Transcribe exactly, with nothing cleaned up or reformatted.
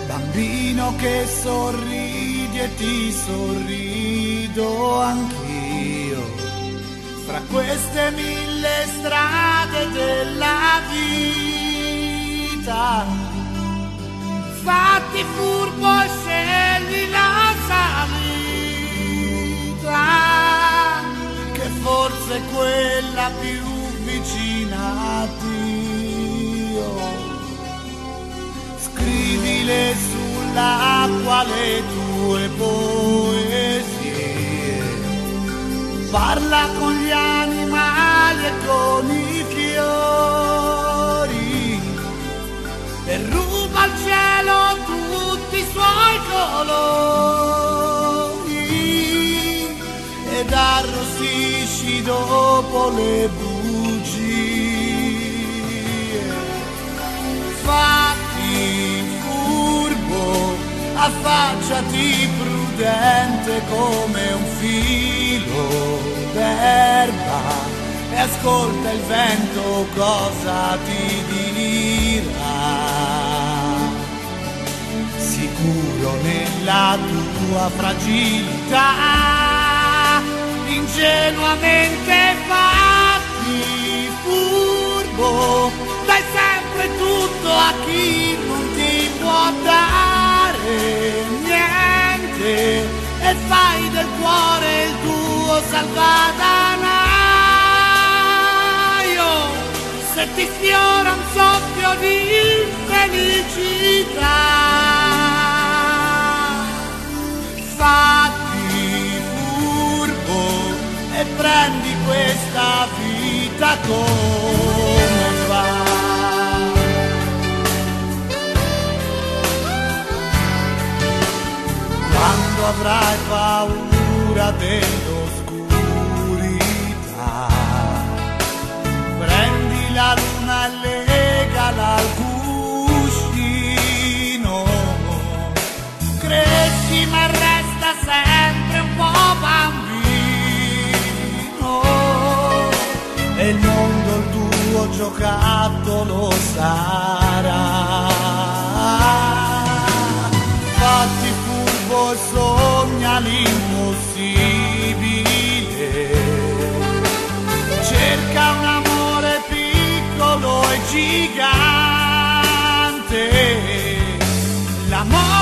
Bambino che sorridi e ti sorrido anch'io, fra queste mille strade della vita. Fatti furbo e scegli la salita, che forse è quella più vicina a Dio. Scrivile sull'acqua le tue poesie, parla con gli animali e con i fiori, e ruba al cielo tutti i suoi colori, ed arrossisci dopo le bugie. Fatti furbo, affacciati prudente come un filo d'erba, e ascolta il vento cosa ti dirà. Sicuro nella tua fragilità, ingenuamente fatti furbo, dai sempre tutto a chi non ti può dare niente, e fai del cuore il tuo salvadanaio. Se ti sfiora un soffio di felicità, fatti furbo e prendi questa vita come va. Quando avrai paura dell'oscurità, prendi la luna e legala al cuscino. Cresci ma resta sempre un po' bambino, e il mondo il tuo giocattolo sarà. Fatti furbo e sogna l'impossibile, cerca un amore piccolo e gigante, l'amore